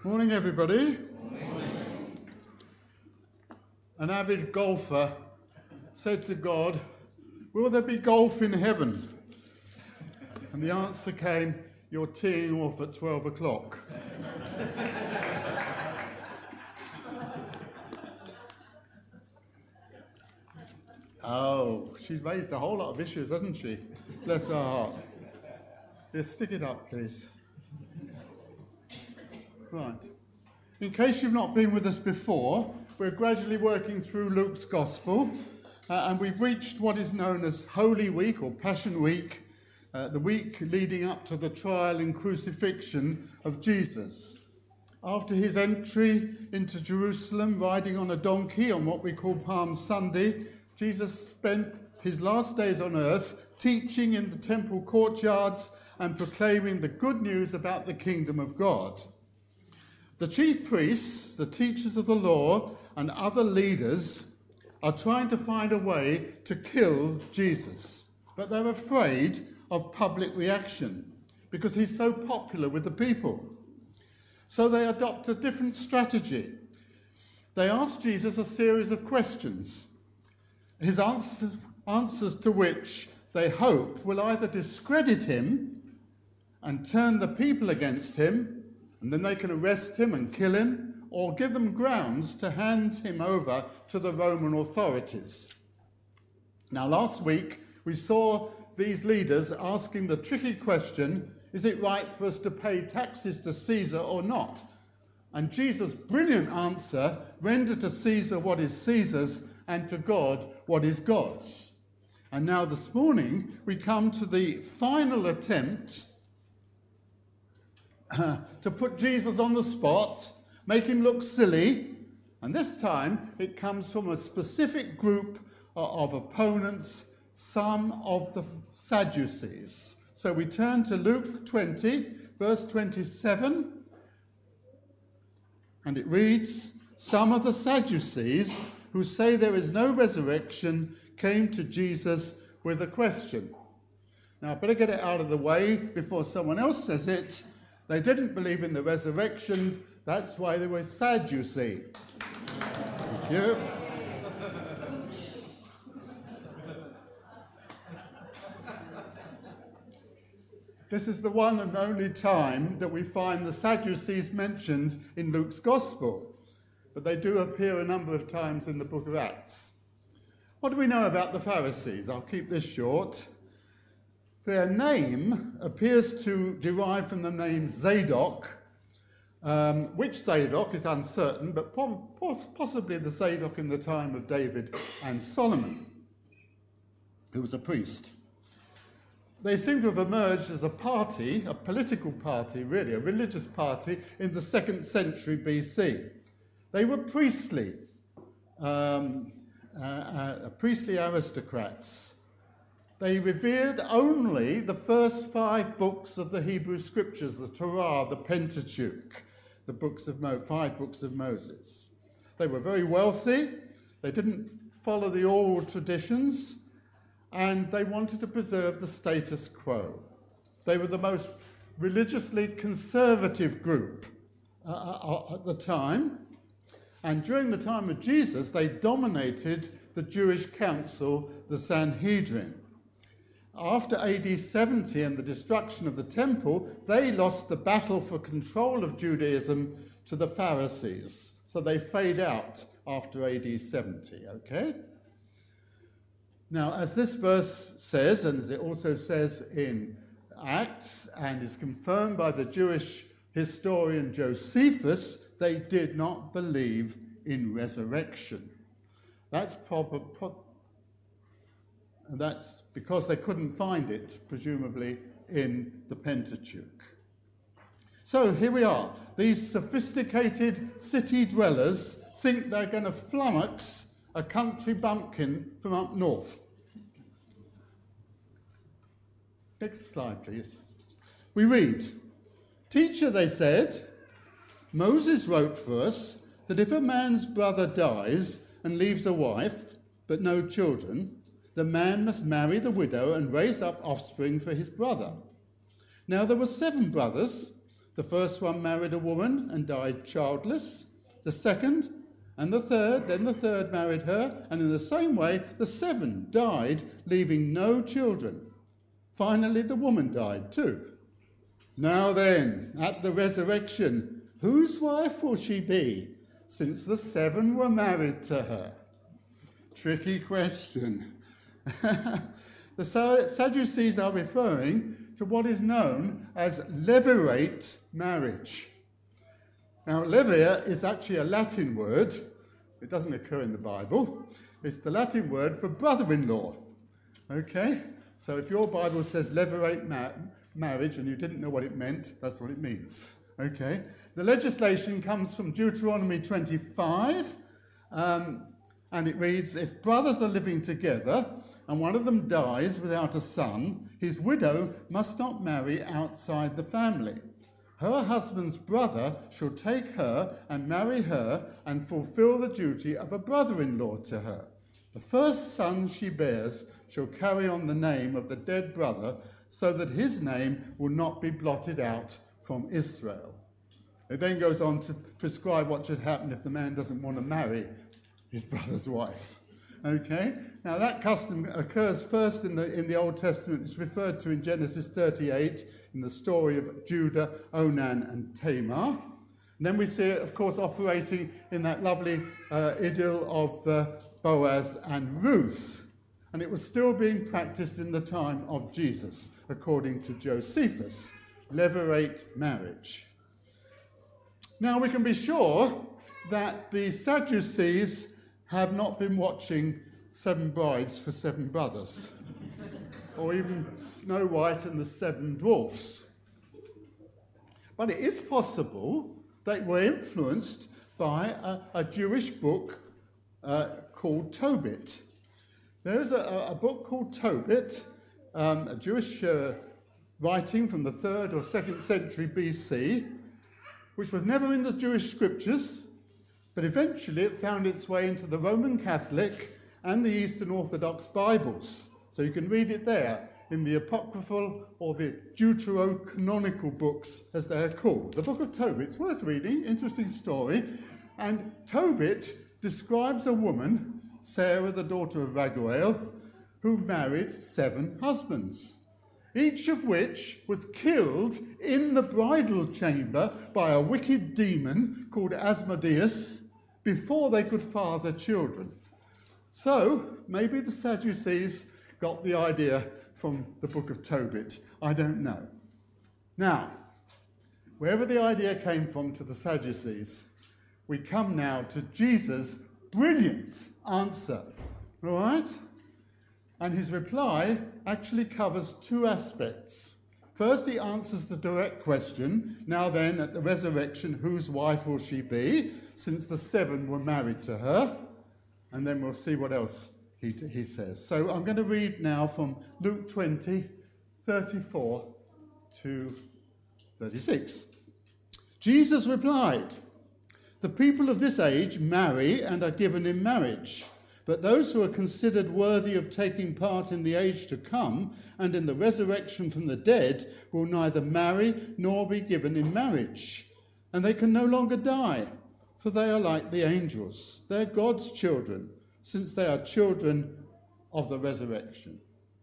Morning, everybody. Morning. An avid golfer said to God, "Will there be golf in heaven?" And the answer came, "You're teeing off at 12 o'clock. Oh, she's raised a whole lot of issues, hasn't she? Bless her heart. Yes, stick it up, please. Right. In case you've not been with us before, we're gradually working through Luke's Gospel, and we've reached what is known as Holy Week or Passion Week, the week leading up to the trial and crucifixion of Jesus. After his entry into Jerusalem, riding on a donkey on what we call Palm Sunday, Jesus spent his last days on earth teaching in the temple courtyards and proclaiming the good news about the kingdom of God. The chief priests, the teachers of the law, and other leaders are trying to find a way to kill Jesus, but they're afraid of public reaction because he's so popular with the people. So they adopt a different strategy. They ask Jesus a series of questions, his answers to which they hope will either discredit him and turn the people against him, and then they can arrest him and kill him, or give them grounds to hand him over to the Roman authorities. Now, last week, we saw these leaders asking the tricky question, is it right for us to pay taxes to Caesar or not? And Jesus' brilliant answer, render to Caesar what is Caesar's and to God what is God's. And now this morning, we come to the final attempt to put Jesus on the spot, make him look silly, and this time it comes from a specific group of opponents, some of the Sadducees. So we turn to Luke 20, verse 27, and it reads, "Some of the Sadducees who say there is no resurrection came to Jesus with a question." Now I better get it out of the way before someone else says it. They didn't believe in the resurrection. That's why they were sad, you see. Thank you. This is the one and only time that we find the Sadducees mentioned in Luke's Gospel, but they do appear a number of times in the book of Acts. What do we know about the Pharisees? I'll keep this short. Their name appears to derive from the name Zadok. Which Zadok is uncertain, but possibly the Zadok in the time of David and Solomon, who was a priest. They seem to have emerged as a party, a political party really, a religious party in the 2nd century BC. They were priestly aristocrats. They revered only the first 5 books of the Hebrew Scriptures, the Torah, the Pentateuch, the 5 books of Moses. They were very wealthy, they didn't follow the oral traditions, and they wanted to preserve the status quo. They were the most religiously conservative group at the time, and during the time of Jesus, they dominated the Jewish council, the Sanhedrin. After AD 70 and the destruction of the temple, they lost the battle for control of Judaism to the Pharisees. So they fade out after AD 70, okay? Now, as this verse says, and as it also says in Acts, and is confirmed by the Jewish historian Josephus, they did not believe in resurrection. And that's because they couldn't find it, presumably, in the Pentateuch. So here we are. These sophisticated city dwellers think they're going to flummox a country bumpkin from up north. Next slide, please. We read, "Teacher," they said, "Moses wrote for us that if a man's brother dies and leaves a wife, but no children, the man must marry the widow and raise up offspring for his brother. Now there were 7 brothers. The first one married a woman and died childless. The second and the third, then the third married her, and in the same way the 7 died, leaving no children. Finally, the woman died too. Now then, at the resurrection, whose wife will she be, since the 7 were married to her? Tricky question. The Sadducees are referring to what is known as levirate marriage. Now, levir is actually a Latin word. It doesn't occur in the Bible. It's the Latin word for brother-in-law. Okay? So if your Bible says levirate marriage and you didn't know what it meant, that's what it means. Okay? The legislation comes from Deuteronomy 25, and it reads, if brothers are living together and one of them dies without a son, his widow must not marry outside the family. Her husband's brother shall take her and marry her and fulfill the duty of a brother-in-law to her. The first son she bears shall carry on the name of the dead brother, so that his name will not be blotted out from Israel. It then goes on to prescribe what should happen if the man doesn't want to marry his brother's wife. Okay? Now that custom occurs first in the Old Testament. It's referred to in Genesis 38 in the story of Judah, Onan and Tamar. And then we see it, of course, operating in that lovely idyll of Boaz and Ruth. And it was still being practiced in the time of Jesus, according to Josephus, levirate marriage. Now we can be sure that the Sadducees have not been watching 7 Brides for 7 Brothers, or even Snow White and the 7 Dwarfs. But it is possible they were influenced by a Jewish book called Tobit. There's a book called Tobit, a Jewish writing from the 3rd or 2nd century BC, which was never in the Jewish scriptures, but eventually it found its way into the Roman Catholic and the Eastern Orthodox Bibles. So you can read it there in the apocryphal or the deuterocanonical books, as they're called. The book of Tobit's worth reading, interesting story. And Tobit describes a woman, Sarah, the daughter of Raguel, who married 7 husbands, each of which was killed in the bridal chamber by a wicked demon called Asmodeus before they could father children. So maybe the Sadducees got the idea from the book of Tobit. I don't know. Now, wherever the idea came from to the Sadducees, we come now to Jesus' brilliant answer. All right? And his reply actually covers 2 aspects. First, he answers the direct question, now then, at the resurrection, whose wife will she be, since the 7 were married to her? And then we'll see what else he says. So I'm going to read now from Luke 20, 34 to 36. Jesus replied, the people of this age marry and are given in marriage, but those who are considered worthy of taking part in the age to come and in the resurrection from the dead will neither marry nor be given in marriage. And they can no longer die, for they are like the angels. They're God's children, since they are children of the resurrection.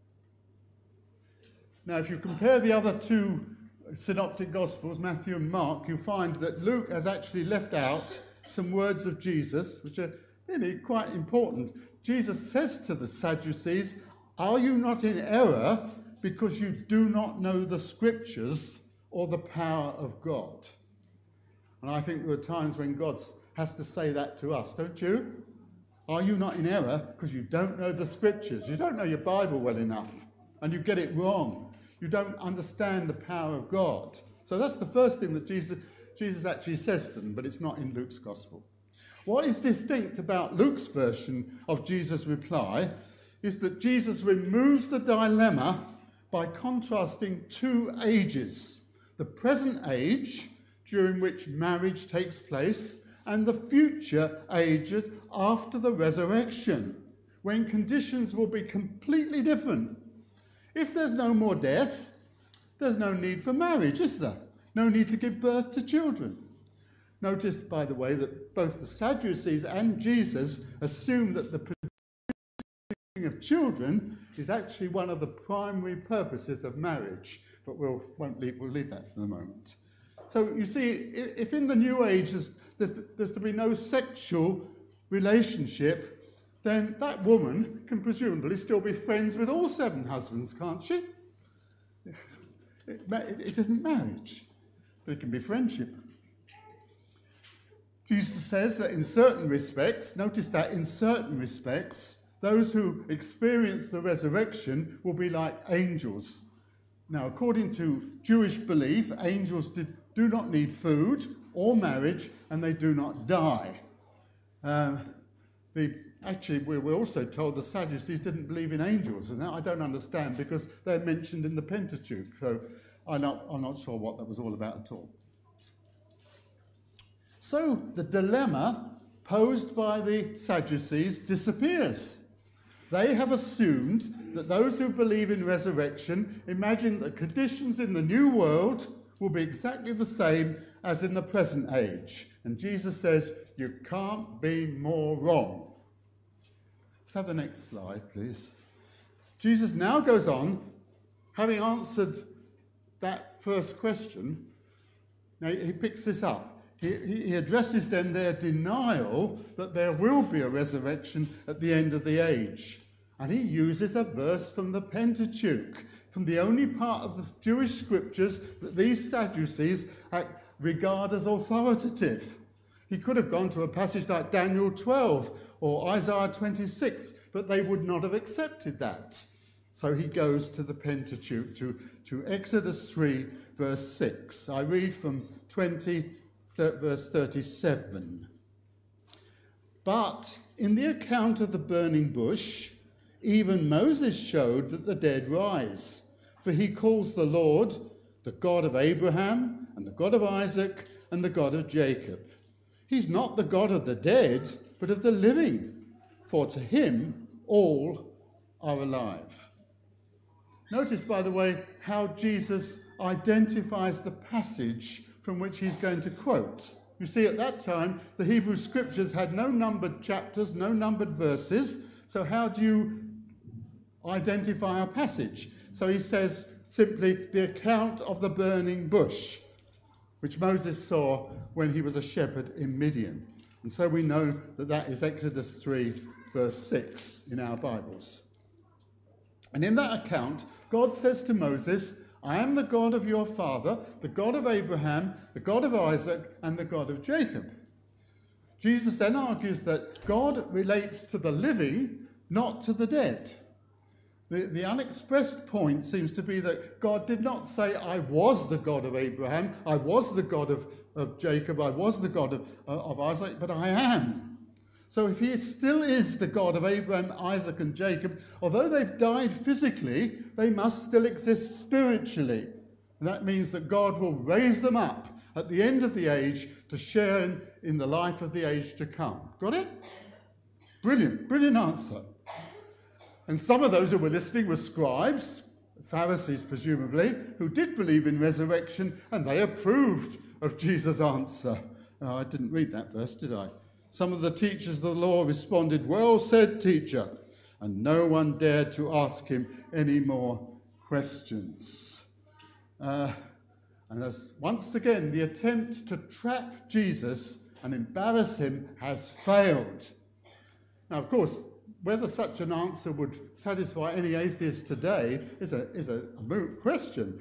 Now, if you compare the other 2 synoptic gospels, Matthew and Mark, you find that Luke has actually left out some words of Jesus, which are really quite important. Jesus says to the Sadducees, are you not in error because you do not know the scriptures or the power of God? And I think there are times when God has to say that to us, don't you? Are you not in error because you don't know the scriptures? You don't know your Bible well enough and you get it wrong. You don't understand the power of God. So that's the first thing that Jesus actually says to them, but it's not in Luke's gospel. What is distinct about Luke's version of Jesus' reply is that Jesus removes the dilemma by contrasting 2 ages. The present age, during which marriage takes place, and the future age after the resurrection, when conditions will be completely different. If there's no more death, there's no need for marriage, is there? no need to give birth to children. Notice, by the way, that both the Sadducees and Jesus assume that the producing of children is actually one of the primary purposes of marriage, but we'll leave that for the moment. So you see, if in the New Age there's to be no sexual relationship, then that woman can presumably still be friends with all 7 husbands, can't she? It isn't marriage, but it can be friendship. Jesus says that in certain respects, notice that in certain respects, those who experience the resurrection will be like angels. Now, according to Jewish belief, angels do not need food or marriage, and they do not die. Actually, we're also told the Sadducees didn't believe in angels, and that I don't understand because they're mentioned in the Pentateuch, so I'm not sure what that was all about at all. So the dilemma posed by the Sadducees disappears. They have assumed that those who believe in resurrection imagine that conditions in the new world will be exactly the same as in the present age. And Jesus says, you can't be more wrong. Let's have the next slide, please. Jesus now goes on, having answered that first question. Now he picks this up. He addresses then their denial that there will be a resurrection at the end of the age. And he uses a verse from the Pentateuch, from the only part of the Jewish scriptures that these Sadducees regard as authoritative. He could have gone to a passage like Daniel 12 or Isaiah 26, but they would not have accepted that. So he goes to the Pentateuch, to Exodus 3, verse 6. I read from 20, verse 37. But in the account of the burning bush, even Moses showed that the dead rise. For he calls the Lord the God of Abraham and the God of Isaac and the God of Jacob. He's not the God of the dead, but of the living. For to him all are alive. Notice, by the way, how Jesus identifies the passage from which he's going to quote. You see, at that time, the Hebrew scriptures had no numbered chapters, no numbered verses. So how do you identify a passage? So he says simply, the account of the burning bush, which Moses saw when he was a shepherd in Midian. And so we know that that is Exodus 3, verse 6 in our Bibles. And in that account, God says to Moses, I am the God of your father, the God of Abraham, the God of Isaac, and the God of Jacob. Jesus then argues that God relates to the living, not to the dead. The unexpressed point seems to be that God did not say, I was the God of Abraham, I was the God of Jacob, I was the God of Isaac, but I am. So if he still is the God of Abraham, Isaac, and Jacob, although they've died physically, they must still exist spiritually. And that means that God will raise them up at the end of the age to share in the life of the age to come. Got it? Brilliant, brilliant answer. And some of those who were listening were scribes, Pharisees presumably, who did believe in resurrection, and they approved of Jesus' answer. Oh, I didn't read that verse, did I? Some of the teachers of the law responded, well said, teacher, and no one dared to ask him any more questions. And as once again, the attempt to trap Jesus and embarrass him has failed. Now, of course, whether such an answer would satisfy any atheist today is a moot question.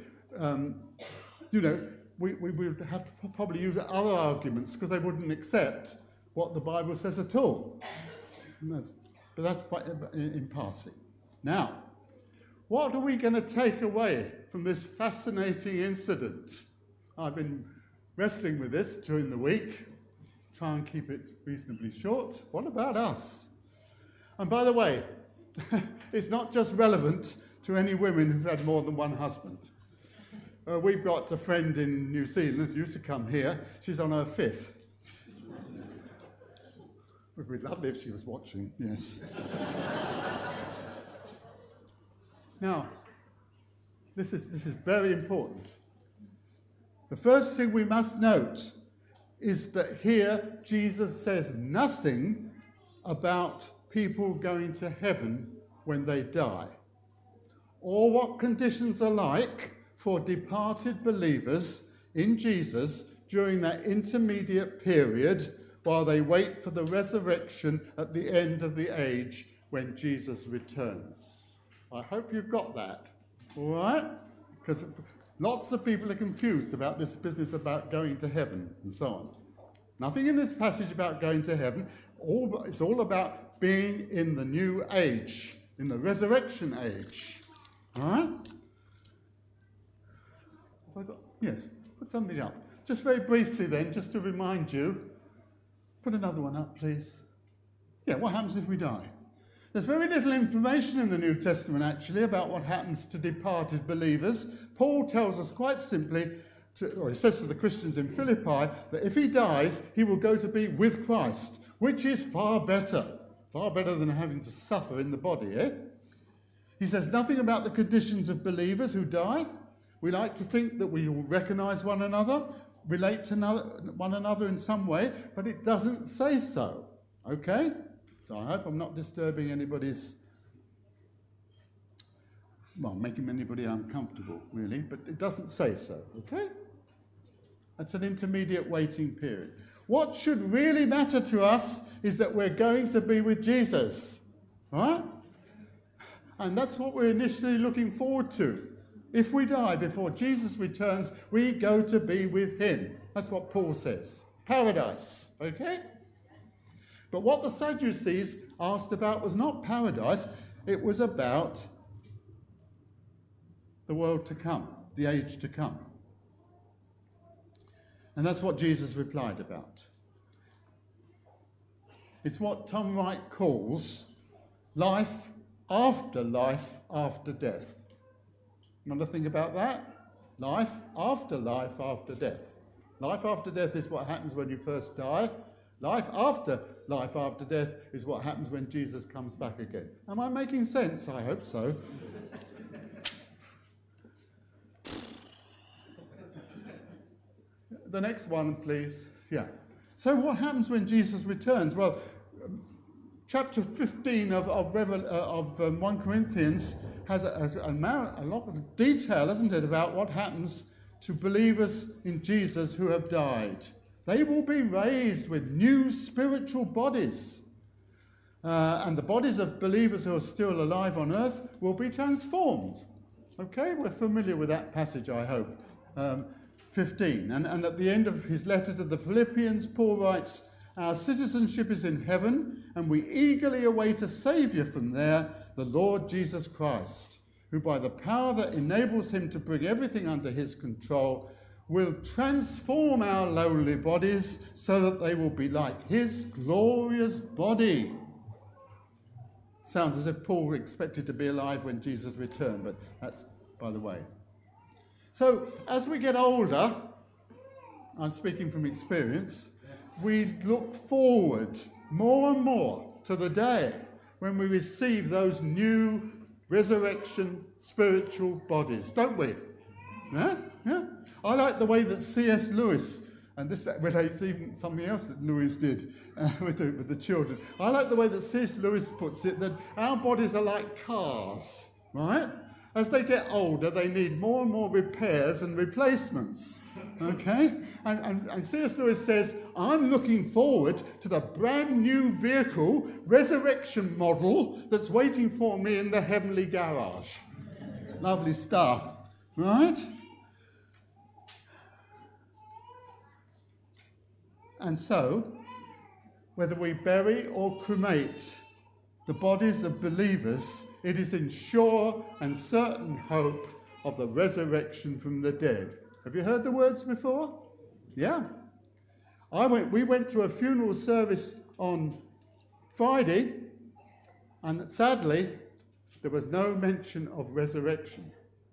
We would have to probably use other arguments because they wouldn't accept what the Bible says at all. But that's in passing. Now, what are we going to take away from this fascinating incident? I've been wrestling with this during the week. Try and keep it reasonably short. What about us? And by the way, it's not just relevant to any women who've had more than one husband. We've got a friend in New Zealand who used to come here. She's on her 5th. It would be lovely if she was watching, yes. Now, this is very important. The first thing we must note is that here Jesus says nothing about people going to heaven when they die, or what conditions are like for departed believers in Jesus during that intermediate period while they wait for the resurrection at the end of the age when Jesus returns. I hope you've got that, all right? Because lots of people are confused about this business about going to heaven and so on. Nothing in this passage about going to heaven. It's all about being in the new age, in the resurrection age. All right? Have I got? Yes, put something up. Just very briefly then, just to remind you, put another one up, please. Yeah, what happens if we die? There's very little information in the New Testament, actually, about what happens to departed believers. Paul tells us quite simply, he says to the Christians in Philippi, that if he dies, he will go to be with Christ, which is far better than having to suffer in the body, eh? He says nothing about the conditions of believers who die. We like to think that we will recognise one another, relate to one another in some way, but it doesn't say so, okay? So I hope I'm not disturbing anybody's, making anybody uncomfortable, really, but it doesn't say so, okay? That's an intermediate waiting period. What should really matter to us is that we're going to be with Jesus, right? And that's what we're initially looking forward to. If we die before Jesus returns, we go to be with him. That's what Paul says. Paradise, okay? But what the Sadducees asked about was not paradise, it was about the world to come, the age to come. And that's what Jesus replied about. It's what Tom Wright calls life after death. You want to think about that? Life after death. Life after death is what happens when you first die. Life after death is what happens when Jesus comes back again. Am I making sense? I hope so. The next one, please. Yeah. So what happens when Jesus returns? Well, chapter 15 of 1 Corinthians has a lot of detail, isn't it, about what happens to believers in Jesus who have died. They will be raised with new spiritual bodies. And the bodies of believers who are still alive on earth will be transformed. Okay, we're familiar with that passage, I hope. 15. And at the end of his letter to the Philippians, Paul writes, "Our citizenship is in heaven, and we eagerly await a Saviour from there, the Lord Jesus Christ, who by the power that enables him to bring everything under his control will transform our lowly bodies so that they will be like his glorious body." Sounds as if Paul expected to be alive when Jesus returned, but that's by the way. So as we get older, I'm speaking from experience, we look forward more and more to the day when we receive those new resurrection spiritual bodies, don't we? Yeah? Yeah? I like the way that C.S. Lewis, and this relates even something else that Lewis did with the children. I like the way that C.S. Lewis puts it, that our bodies are like cars, right? As they get older, they need more and more repairs and replacements. Okay? And C.S. Lewis says, I'm looking forward to the brand new vehicle, resurrection model, that's waiting for me in the heavenly garage. Lovely stuff, right? And so, whether we bury or cremate the bodies of believers, it is in sure and certain hope of the resurrection from the dead. Have you heard the words before? Yeah. We went to a funeral service on Friday, and sadly, there was no mention of resurrection.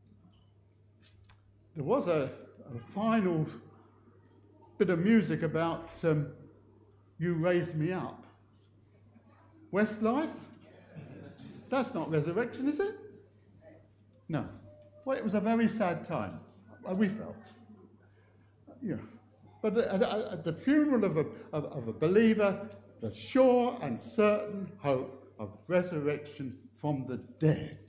There was a final bit of music about You Raise Me Up. Westlife? That's not resurrection, is it? No. Well, it was a very sad time, we felt. But at the funeral of a believer, the sure and certain hope of resurrection from the dead.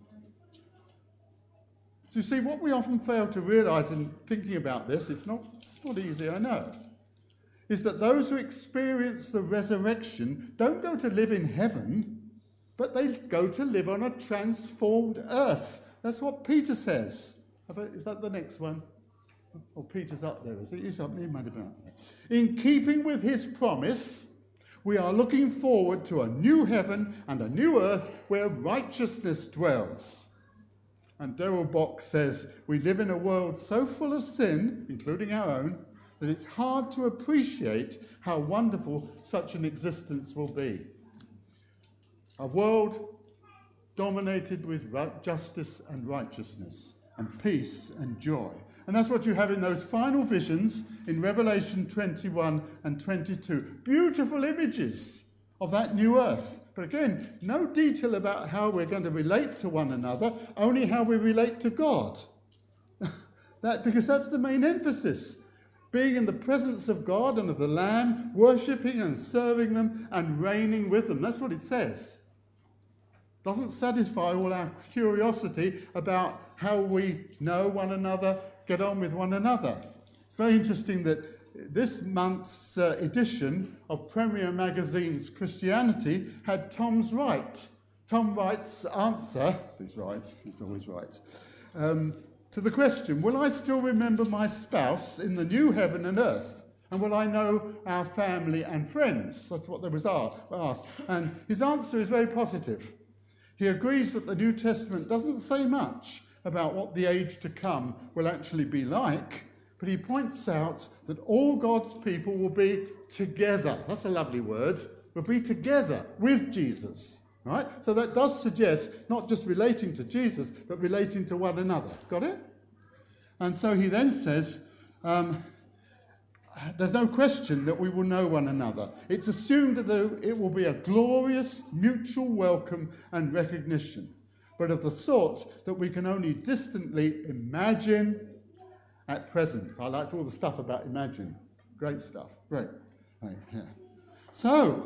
So you see, what we often fail to realise in thinking about this, it's not easy, I know, is that those who experience the resurrection don't go to live in heaven, but they go to live on a transformed earth. That's what Peter says. Is that the next one? Oh, Peter's up there, is he? He's up there, he might have been up there. In keeping with his promise, we are looking forward to a new heaven and a new earth where righteousness dwells. And Darrell Bock says, we live in a world so full of sin, including our own, that it's hard to appreciate how wonderful such an existence will be. A world dominated with justice and righteousness and peace and joy. And that's what you have in those final visions in Revelation 21 and 22. Beautiful images of that new earth. But again, no detail about how we're going to relate to one another, only how we relate to God. Because that's the main emphasis. Being in the presence of God and of the Lamb, worshipping and serving them and reigning with them. That's what it says. Doesn't satisfy all our curiosity about how we know one another, get on with one another. It's very interesting that this month's edition of Premier Magazine's Christianity had Tom's Right. Tom Wright's answer, he's right, he's always right, to the question, will I still remember my spouse in the new heaven and earth? And will I know our family and friends? That's what there was asked. And his answer is very positive. He agrees that the New Testament doesn't say much about what the age to come will actually be like, but he points out that all God's people will be together. That's a lovely word. Will be together with Jesus. Right? So that does suggest not just relating to Jesus, but relating to one another. Got it? And so he then says, there's no question that we will know one another. It's assumed that it will be a glorious mutual welcome and recognition, but of the sort that we can only distantly imagine at present. I liked all the stuff about imagine. Great stuff. Great. Right, yeah. So,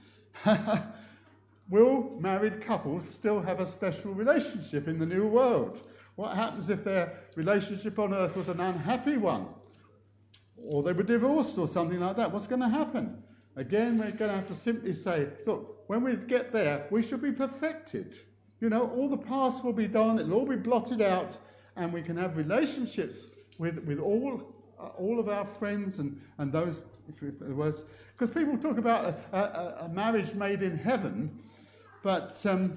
will married couples still have a special relationship in the new world? What happens if their relationship on earth was an unhappy one? Or they were divorced or something like that? What's going to happen? Again, we're going to have to simply say, look, when we get there, we should be perfected. You know, all the past will be done, it'll all be blotted out, and we can have relationships with all of our friends and those, if there was, because people talk about a marriage made in heaven, but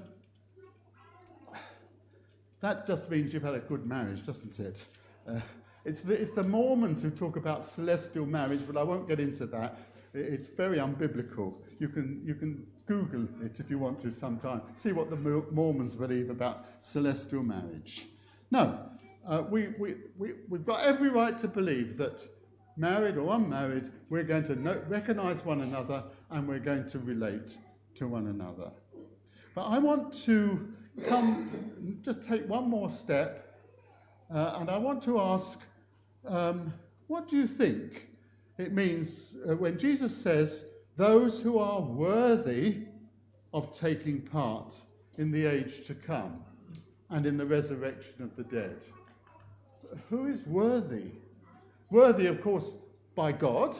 that just means you've had a good marriage, doesn't it? It's the Mormons who talk about celestial marriage, but I won't get into that. It's very unbiblical. You can Google it if you want to sometime. See what the Mormons believe about celestial marriage. No, we've got every right to believe that, married or unmarried, we're going to recognise one another and we're going to relate to one another. But I want to just take one more step, and I want to ask, what do you think it means when Jesus says, those who are worthy of taking part in the age to come and in the resurrection of the dead? Who is worthy? Worthy, of course, by God,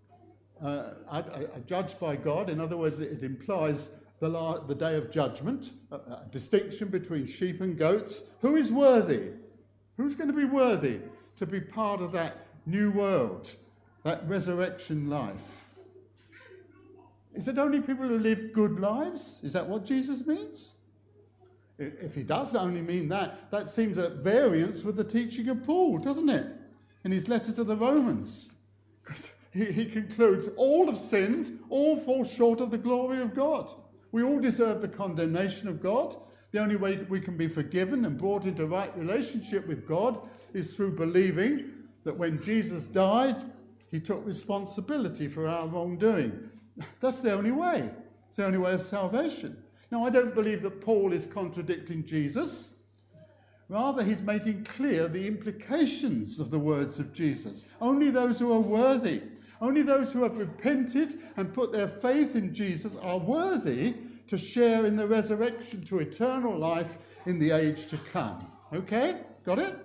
judged by God. In other words, it implies the day of judgment, a distinction between sheep and goats. Who is worthy? Who's going to be worthy to be part of that new world, that resurrection life? Is it only people who live good lives? Is that what Jesus means? If he does only mean that, that seems at variance with the teaching of Paul, doesn't it? In his letter to the Romans. Because he concludes, all have sinned, all fall short of the glory of God. We all deserve the condemnation of God. The only way we can be forgiven and brought into right relationship with God is through believing that when Jesus died, he took responsibility for our wrongdoing. That's the only way. It's the only way of salvation. Now, I don't believe that Paul is contradicting Jesus, Rather, he's making clear the implications of the words of Jesus. Only those who are worthy, only those who have repented and put their faith in Jesus are worthy to share in the resurrection to eternal life in the age to come. Okay? Got it?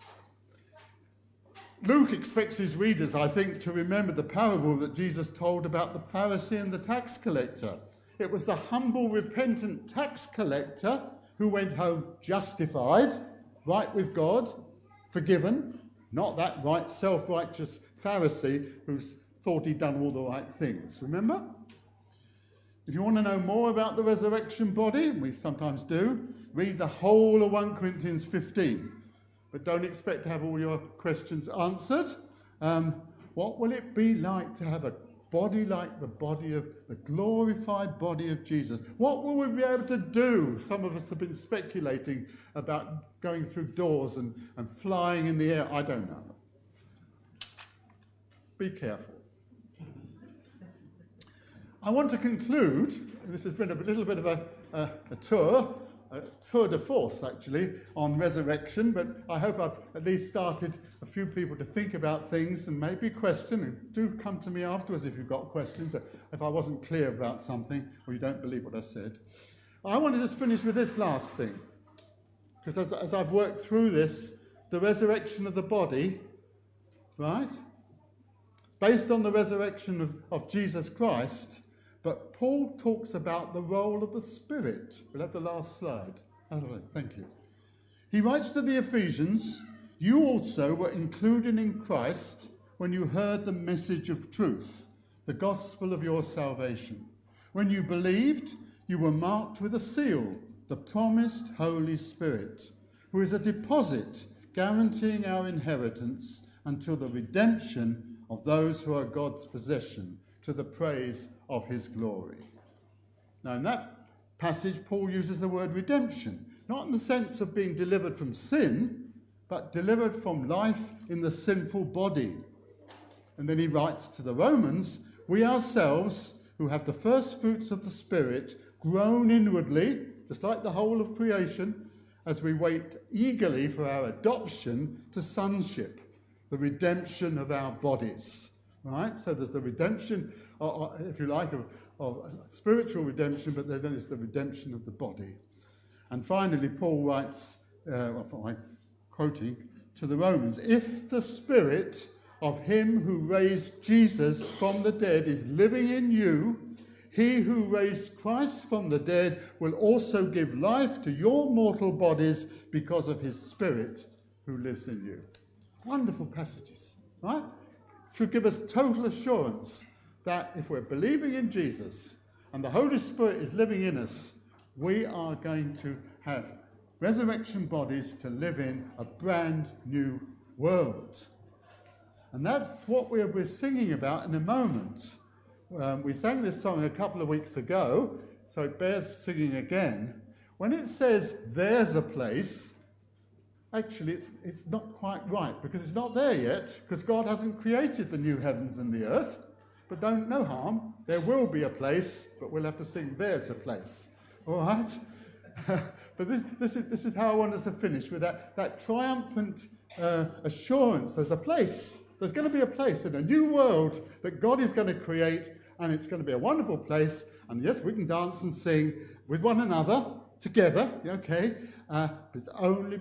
Luke expects his readers, I think, to remember the parable that Jesus told about the Pharisee and the tax collector. It was the humble, repentant tax collector who went home justified, right with God, forgiven, not that right, self-righteous Pharisee who thought he'd done all the right things. Remember? If you want to know more about the resurrection body, we sometimes do, read the whole of 1 Corinthians 15. But don't expect to have all your questions answered. What will it be like to have a body like the body of the glorified body of Jesus? What will we be able to do? Some of us have been speculating about going through doors and flying in the air. I don't know. Be careful. I want to conclude, and this has been a little bit of a tour de force actually on resurrection, but I hope I've at least started a few people to think about things and maybe question, and do come to me afterwards if you've got questions, if I wasn't clear about something or you don't believe what I said. I want to just finish with this last thing, because as I've worked through this, the resurrection of the body, right, based on the resurrection of Jesus Christ, but Paul talks about the role of the Spirit. We'll have the last slide. Thank you. He writes to the Ephesians, "You also were included in Christ when you heard the message of truth, the gospel of your salvation. When you believed, you were marked with a seal, the promised Holy Spirit, who is a deposit guaranteeing our inheritance until the redemption of those who are God's possession, to the praise of his glory." Now, in that passage, Paul uses the word redemption, not in the sense of being delivered from sin, but delivered from life in the sinful body. And then he writes to the Romans, "We ourselves, who have the first fruits of the Spirit, groan inwardly, just like the whole of creation, as we wait eagerly for our adoption to sonship, the redemption of our bodies." Right? So there's the redemption, if you like, of spiritual redemption, but then there's the redemption of the body. And finally, Paul writes, quoting to the Romans, "If the Spirit of him who raised Jesus from the dead is living in you, he who raised Christ from the dead will also give life to your mortal bodies because of his Spirit who lives in you." Wonderful passages, right? Should give us total assurance that if we're believing in Jesus and the Holy Spirit is living in us, we are going to have resurrection bodies to live in a brand new world. And that's what we're singing about in a moment. We sang this song a couple of weeks ago, so it bears singing again. When it says there's a place, actually, it's not quite right, because it's not there yet, because God hasn't created the new heavens and the earth. But don't, no harm, there will be a place, but we'll have to sing there's a place. All right? But this is how I want us to finish, with that triumphant assurance. There's a place. There's going to be a place in a new world that God is going to create, and it's going to be a wonderful place. And yes, we can dance and sing with one another, together, okay? But it's only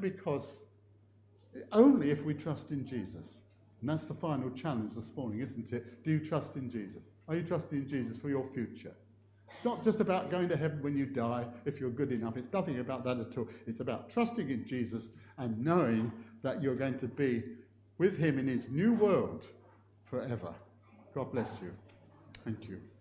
if we trust in Jesus. And that's the final challenge this morning, isn't it? Do you trust in Jesus? Are you trusting in Jesus for your future? It's not just about going to heaven when you die, if you're good enough. It's nothing about that at all. It's about trusting in Jesus and knowing that you're going to be with him in his new world forever. God bless you. Thank you.